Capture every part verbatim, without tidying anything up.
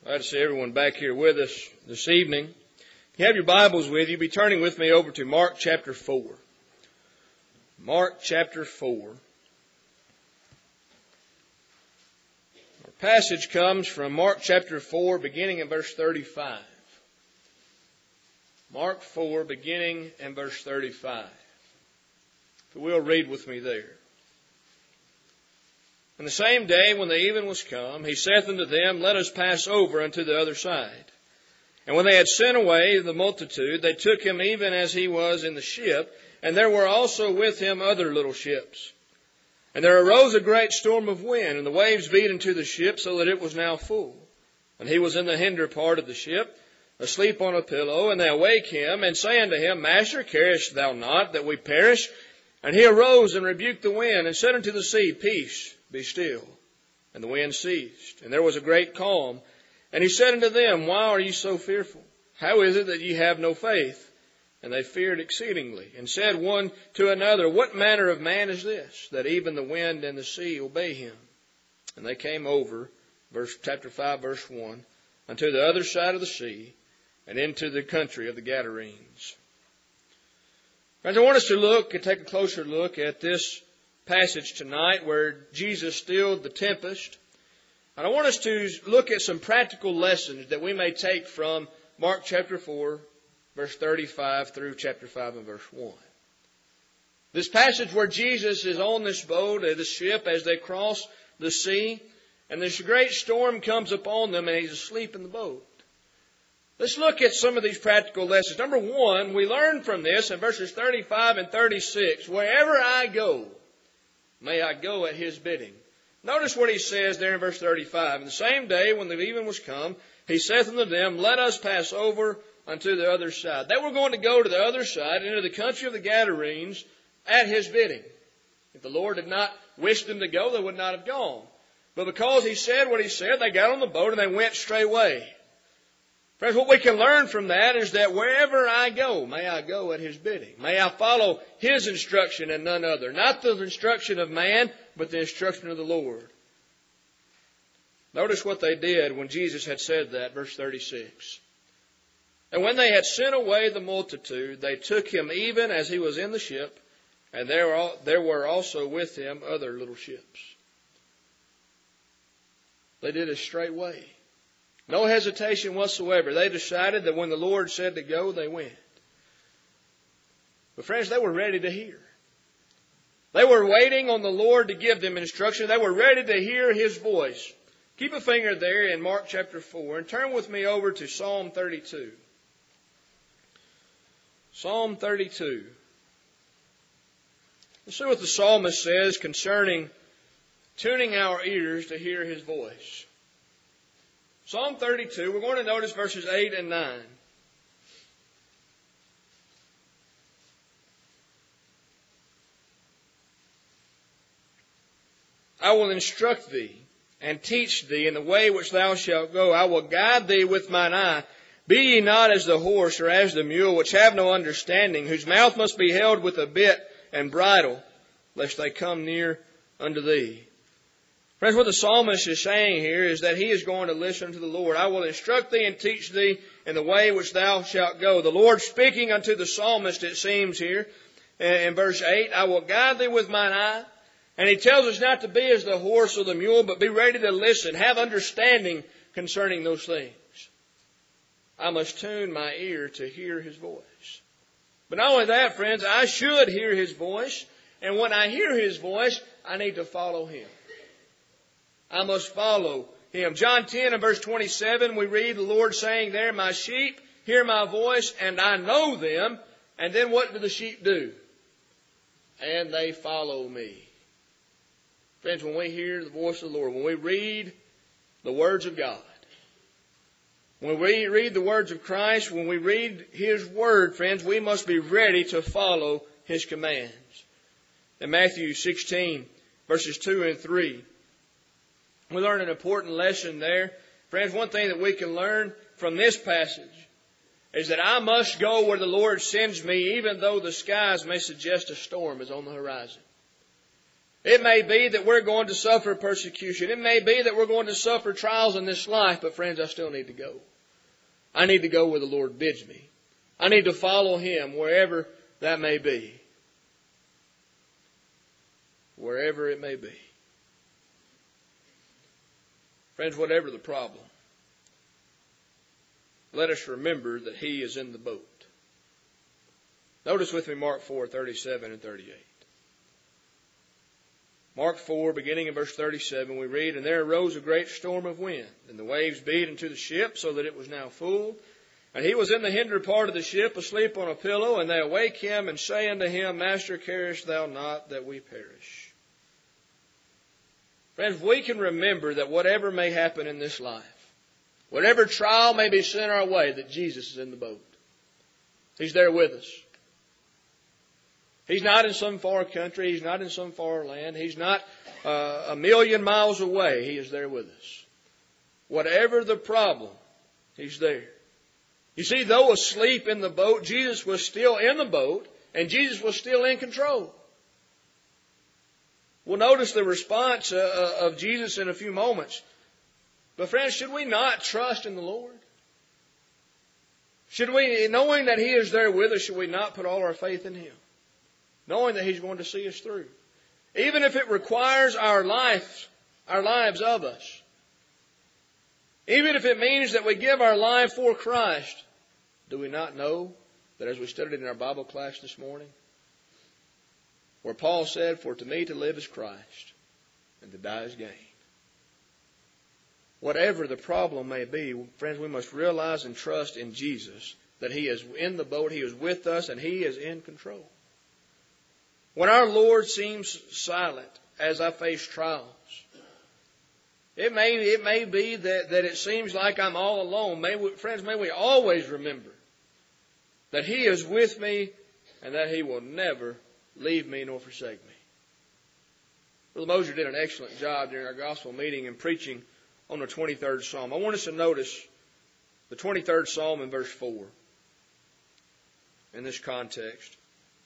Glad to see everyone back here with us this evening. If you have your Bibles with you, be turning with me over to Mark chapter four. Mark chapter four. Our passage comes from Mark chapter four, beginning in verse thirty-five. Mark four, beginning in verse thirty-five. If you will, read with me there. And the same day, when the even was come, he saith unto them, Let us pass over unto the other side. And when they had sent away the multitude, they took him even as he was in the ship, and there were also with him other little ships. And there arose a great storm of wind, and the waves beat into the ship, so that it was now full. And he was in the hinder part of the ship, asleep on a pillow, and they awake him, and say unto him, Master, carest thou not that we perish? And he arose and rebuked the wind, and said unto the sea, Peace, be still. And the wind ceased, and there was a great calm. And he said unto them, Why are ye so fearful? How is it that ye have no faith? And they feared exceedingly, and said one to another, What manner of man is this, that even the wind and the sea obey him? And they came over, verse chapter five, verse one, unto the other side of the sea, and into the country of the Gadarenes. Friends, I want us to look and take a closer look at this passage tonight where Jesus stilled the tempest. And I want us to look at some practical lessons that we may take from Mark chapter four, verse thirty-five through chapter five and verse one. This passage where Jesus is on this boat, or the ship, as they cross the sea, and this great storm comes upon them and he's asleep in the boat. Let's look at some of these practical lessons. Number one, we learn from this in verses thirty-five and thirty-six, Wherever I go, may I go at his bidding. Notice what he says there in verse thirty-five. And the same day when the even was come, he saith unto them, Let us pass over unto the other side. They were going to go to the other side, into the country of the Gadarenes, at his bidding. If the Lord had not wished them to go, they would not have gone. But because he said what he said, they got on the boat and they went straightway. Friends, what we can learn from that is that wherever I go, may I go at his bidding. May I follow his instruction and none other. Not the instruction of man, but the instruction of the Lord. Notice what they did when Jesus had said that, verse thirty-six. And when they had sent away the multitude, they took him even as he was in the ship, and there, there were also with him other little ships. They did it straightway. No hesitation whatsoever. They decided that when the Lord said to go, they went. But friends, they were ready to hear. They were waiting on the Lord to give them instruction. They were ready to hear his voice. Keep a finger there in Mark chapter four and turn with me over to Psalm thirty-two. Psalm thirty-two. Let's see what the psalmist says concerning tuning our ears to hear his voice. Psalm thirty-two, we're going to notice verses eight and nine. I will instruct thee and teach thee in the way which thou shalt go. I will guide thee with mine eye. Be ye not as the horse or as the mule, which have no understanding, whose mouth must be held with a bit and bridle, lest they come near unto thee. Friends, what the psalmist is saying here is that he is going to listen to the Lord. I will instruct thee and teach thee in the way which thou shalt go. The Lord speaking unto the psalmist, it seems here, in verse eight, I will guide thee with mine eye. And he tells us not to be as the horse or the mule, but be ready to listen, have understanding concerning those things. I must tune my ear to hear his voice. But not only that, friends, I should hear his voice. And when I hear his voice, I need to follow him. I must follow him. John ten and verse twenty-seven, we read the Lord saying there, My sheep hear my voice, and I know them. And then what do the sheep do? And they follow me. Friends, when we hear the voice of the Lord, when we read the words of God, when we read the words of Christ, when we read his word, friends, we must be ready to follow his commands. In Matthew sixteen, verses two and three, we learn an important lesson there. Friends, one thing that we can learn from this passage is that I must go where the Lord sends me, even though the skies may suggest a storm is on the horizon. It may be that we're going to suffer persecution. It may be that we're going to suffer trials in this life. But friends, I still need to go. I need to go where the Lord bids me. I need to follow Him wherever that may be. Wherever it may be. Friends, whatever the problem, let us remember that He is in the boat. Notice with me Mark four, thirty-seven and thirty-eight. Mark four, beginning in verse thirty-seven, we read, "And there arose a great storm of wind, and the waves beat into the ship, so that it was now full. And he was in the hinder part of the ship, asleep on a pillow, and they awake him, and say unto him, Master, carest thou not that we perish?" Friends, we can remember that whatever may happen in this life, whatever trial may be sent our way, that Jesus is in the boat. He's there with us. He's not in some far country. He's not in some far land. He's not uh, a million miles away. He is there with us. Whatever the problem, He's there. You see, though asleep in the boat, Jesus was still in the boat, and Jesus was still in control. We'll notice the response uh, of Jesus in a few moments. But friends, should we not trust in the Lord? Should we, knowing that He is there with us, should we not put all our faith in Him? Knowing that He's going to see us through. Even if it requires our life, our lives of us. Even if it means that we give our life for Christ. Do we not know that as we studied in our Bible class this morning, where Paul said, "For to me to live is Christ, and to die is gain." Whatever the problem may be, friends, we must realize and trust in Jesus that He is in the boat, He is with us, and He is in control. When our Lord seems silent as I face trials, it may, it may be that, that it seems like I'm all alone. May we, friends, may we always remember that He is with me and that He will never leave me nor forsake me. Brother Moser did an excellent job during our gospel meeting in preaching on the twenty-third Psalm. I want us to notice the twenty-third Psalm in verse four in this context.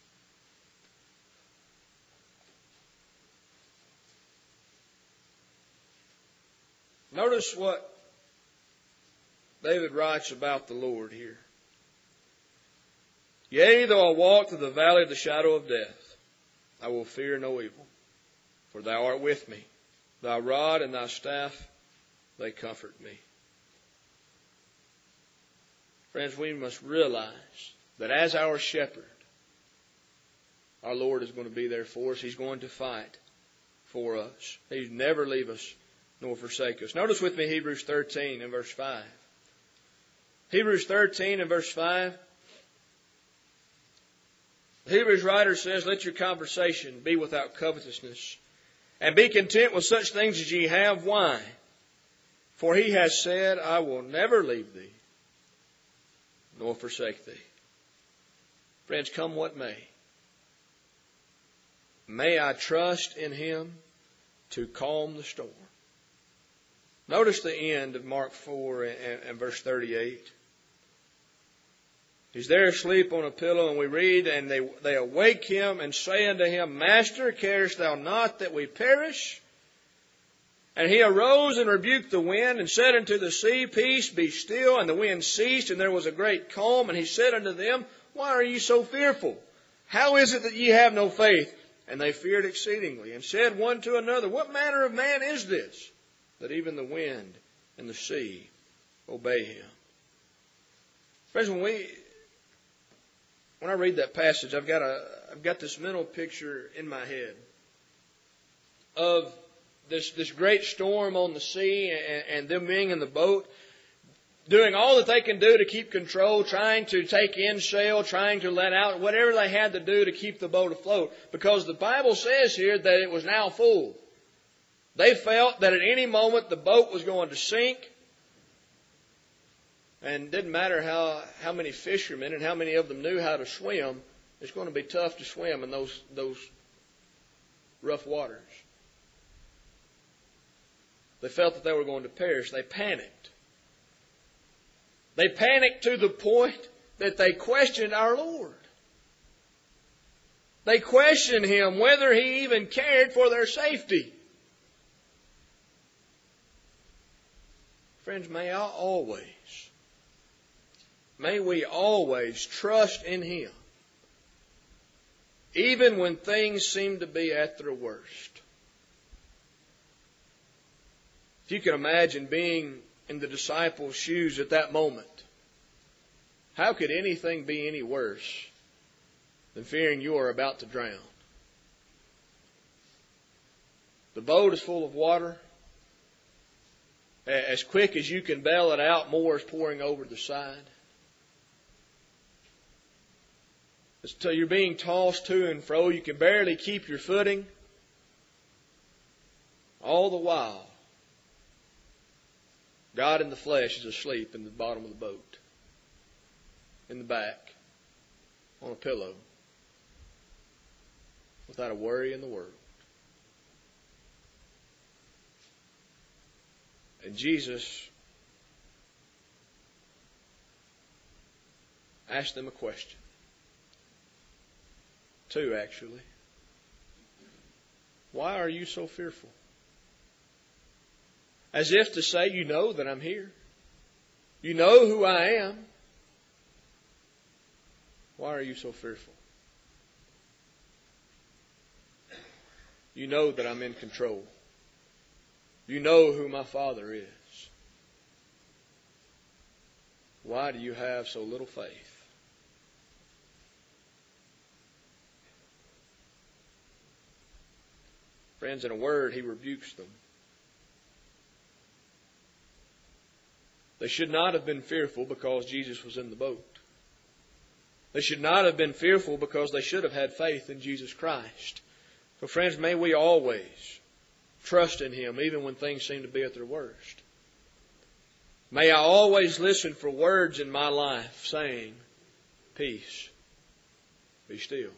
Notice what David writes about the Lord here. "Yea, though I walk through the valley of the shadow of death, I will fear no evil. For Thou art with me. Thy rod and Thy staff, they comfort me." Friends, we must realize that as our shepherd, our Lord is going to be there for us. He's going to fight for us. He'll never leave us nor forsake us. Notice with me Hebrews thirteen and verse five. Hebrews thirteen and verse five. The Hebrews writer says, "Let your conversation be without covetousness, and be content with such things as ye have." Why? "For He has said, I will never leave thee, nor forsake thee." Friends, come what may, may I trust in Him to calm the storm. Notice the end of Mark four and, and verse thirty-eight. He's there asleep on a pillow, and we read, "And they, they awake him and say unto him, Master, carest thou not that we perish? And he arose and rebuked the wind, and said unto the sea, Peace, be still. And the wind ceased, and there was a great calm. And he said unto them, Why are ye so fearful? How is it that ye have no faith? And they feared exceedingly, and said one to another, What manner of man is this, that even the wind and the sea obey him?" Friends, when we, when I read that passage, I've got a, I've got this mental picture in my head of this, this great storm on the sea and, and them being in the boat, doing all that they can do to keep control, trying to take in sail, trying to let out, whatever they had to do to keep the boat afloat. Because the Bible says here that it was now full. They felt that at any moment the boat was going to sink. And it didn't matter how, how many fishermen and how many of them knew how to swim. It's going to be tough to swim in those, those rough waters. They felt that they were going to perish. They panicked. They panicked to the point that they questioned our Lord. They questioned Him whether He even cared for their safety. Friends, may I always, may we always trust in Him, even when things seem to be at their worst. If you can imagine being in the disciples' shoes at that moment, how could anything be any worse than fearing you are about to drown? The boat is full of water. As quick as you can bail it out, more is pouring over the side. So you're being tossed to and fro. You can barely keep your footing. All the while, God in the flesh is asleep in the bottom of the boat, in the back, on a pillow, without a worry in the world. And Jesus asked them a question. Two, actually. Why are you so fearful? As if to say, you know that I'm here. You know who I am. Why are you so fearful? You know that I'm in control. You know who my Father is. Why do you have so little faith? Friends, in a word, He rebukes them. They should not have been fearful because Jesus was in the boat. They should not have been fearful because they should have had faith in Jesus Christ. So friends, may we always trust in Him even when things seem to be at their worst. May I always listen for words in my life saying, peace, be still.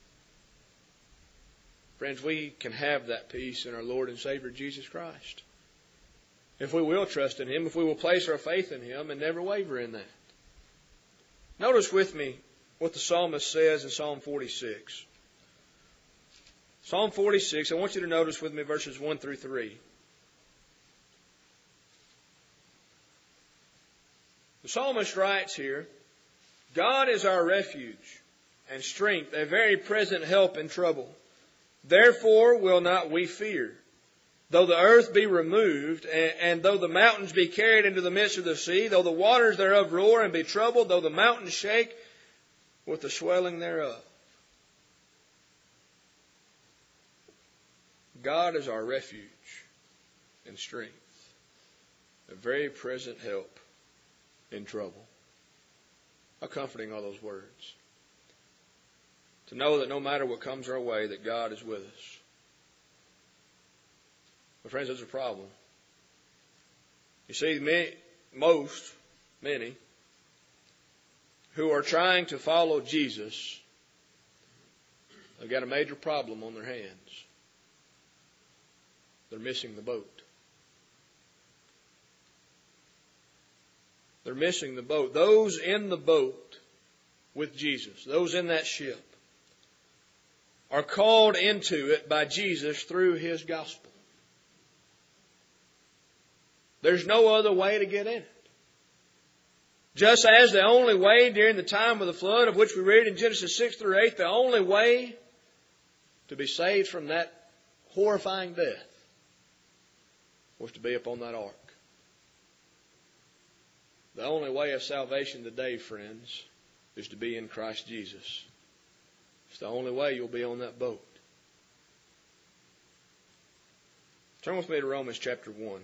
Friends, we can have that peace in our Lord and Savior Jesus Christ. If we will trust in Him, if we will place our faith in Him and never waver in that. Notice with me what the psalmist says in Psalm forty-six. Psalm forty-six, I want you to notice with me verses one through three. The psalmist writes here, God is our refuge and strength, a very present help in trouble. Therefore will not we fear, though the earth be removed, and, and though the mountains be carried into the midst of the sea, though the waters thereof roar and be troubled, though the mountains shake with the swelling thereof. God is our refuge and strength, a very present help in trouble. How comforting are those words. To know that no matter what comes our way, that God is with us. But friends, there's a problem. You see, many, most, many, who are trying to follow Jesus, they've got a major problem on their hands. They're missing the boat. They're missing the boat. Those in the boat with Jesus, those in that ship, are called into it by Jesus through His gospel. There's no other way to get in it. Just as the only way during the time of the flood, of which we read in Genesis six through eight, the only way to be saved from that horrifying death was to be upon that ark. The only way of salvation today, friends, is to be in Christ Jesus. It's the only way you'll be on that boat. Turn with me to Romans chapter one.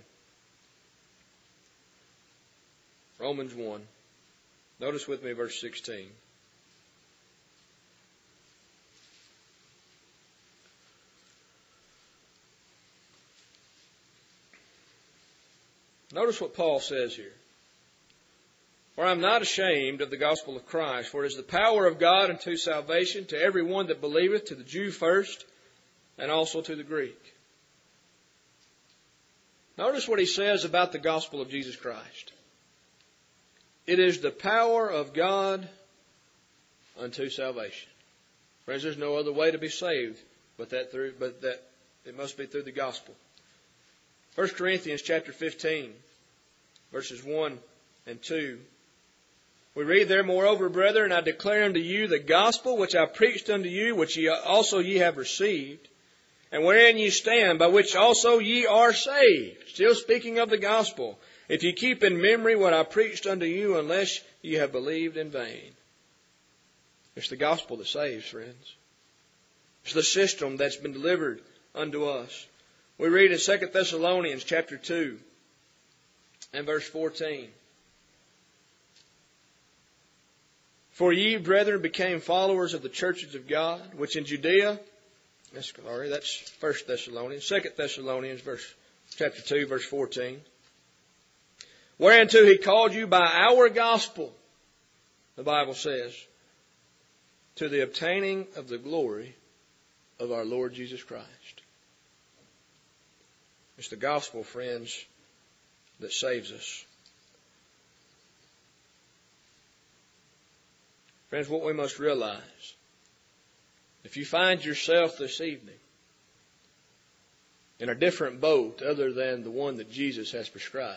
Romans one. Notice with me verse sixteen. Notice what Paul says here. For I am not ashamed of the gospel of Christ, for it is the power of God unto salvation to every one that believeth, to the Jew first, and also to the Greek. Notice what he says about the gospel of Jesus Christ. It is the power of God unto salvation. Friends, there's no other way to be saved but that through, but that it must be through the gospel. First Corinthians chapter fifteen, verses one and two. We read there, moreover, brethren, I declare unto you the gospel which I preached unto you, which ye also ye have received, and wherein ye stand, by which also ye are saved. Still speaking of the gospel. If ye keep in memory what I preached unto you, unless ye have believed in vain. It's the gospel that saves, friends. It's the system that's been delivered unto us. We read in Second Thessalonians chapter two and verse fourteen. For ye, brethren, became followers of the churches of God, which in Judea, sorry, that's First Thessalonians, Second Thessalonians, verse chapter two, verse fourteen. Whereunto he called you by our gospel, the Bible says, to the obtaining of the glory of our Lord Jesus Christ. It's the gospel, friends, that saves us. Friends, what we must realize, if you find yourself this evening in a different boat other than the one that Jesus has prescribed,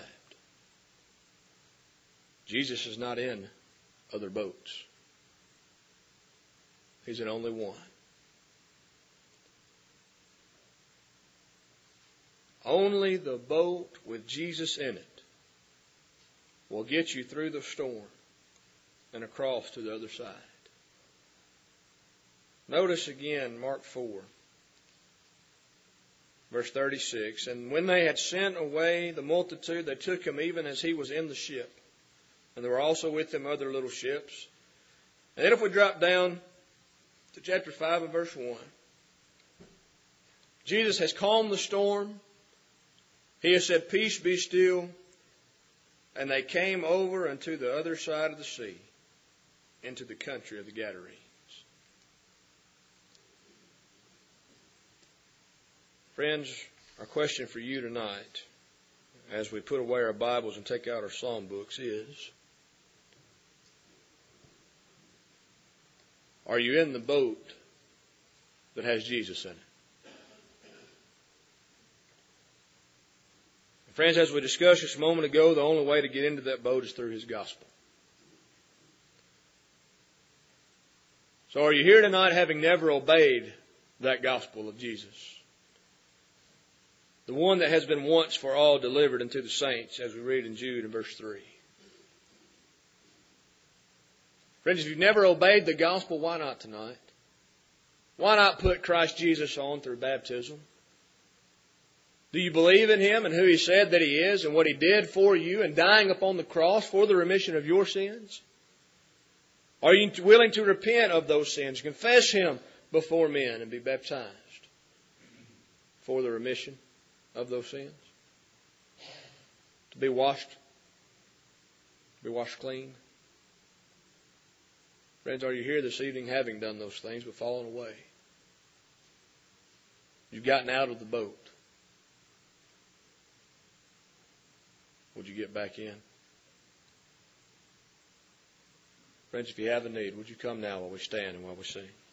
Jesus is not in other boats. He's in only one. Only the boat with Jesus in it will get you through the storm and across to the other side. Notice again Mark four, verse thirty-six. And when they had sent away the multitude, they took him even as he was in the ship. And there were also with him other little ships. And then if we drop down to chapter five and verse one, Jesus has calmed the storm. He has said, peace be still. And they came over unto the other side of the sea, into the country of the Gadarenes. Friends, our question for you tonight, as we put away our Bibles and take out our psalm books, is, are you in the boat that has Jesus in it? Friends, as we discussed just a moment ago, the only way to get into that boat is through His gospel. So are you here tonight having never obeyed that gospel of Jesus? The one that has been once for all delivered unto the saints, as we read in Jude in verse three. Friends, if you've never obeyed the gospel, why not tonight? Why not put Christ Jesus on through baptism? Do you believe in Him and who He said that He is and what He did for you and dying upon the cross for the remission of your sins? Are you willing to repent of those sins, confess Him before men and be baptized for the remission of those sins? To be washed, to be washed clean? Friends, are you here this evening having done those things but fallen away? You've gotten out of the boat. Would you get back in? Friends, if you have a need, would you come now while we stand and while we sing?